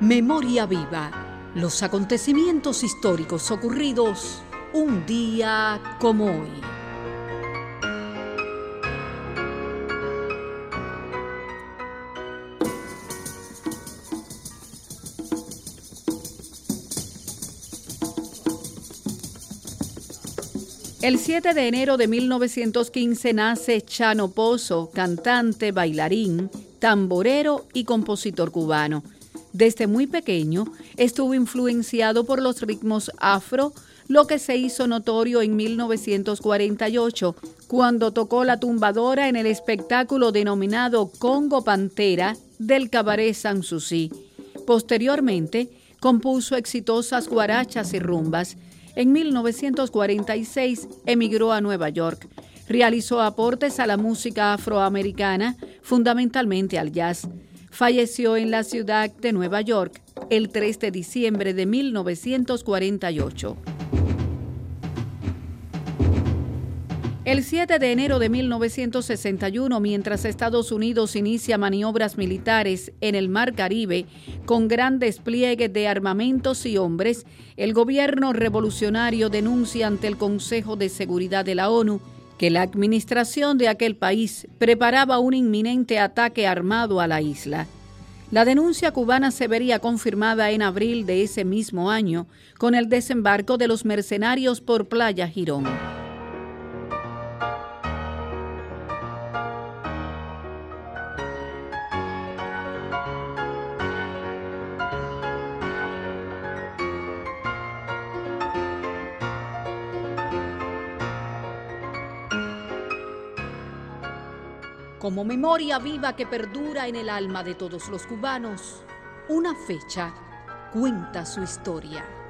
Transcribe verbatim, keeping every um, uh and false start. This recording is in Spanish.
Memoria viva. Los acontecimientos históricos ocurridos un día como hoy. El siete de enero de mil novecientos quince nace Chano Pozo, cantante, bailarín, tamborero y compositor cubano. Desde muy pequeño estuvo influenciado por los ritmos afro, lo que se hizo notorio en mil novecientos cuarenta y ocho, cuando tocó la tumbadora en el espectáculo denominado Congo Pantera del Cabaret Sanssouci. Posteriormente, compuso exitosas guarachas y rumbas. En mil novecientos cuarenta y seis emigró a Nueva York. Realizó aportes a la música afroamericana, fundamentalmente al jazz. Falleció en la ciudad de Nueva York el tres de diciembre de mil novecientos cuarenta y ocho. El siete de enero de mil novecientos sesenta y uno, mientras Estados Unidos inicia maniobras militares en el Mar Caribe con gran despliegue de armamentos y hombres, el gobierno revolucionario denuncia ante el Consejo de Seguridad de la ONU que la administración de aquel país preparaba un inminente ataque armado a la isla. La denuncia cubana se vería confirmada en abril de ese mismo año con el desembarco de los mercenarios por Playa Girón. Como memoria viva que perdura en el alma de todos los cubanos, una fecha cuenta su historia.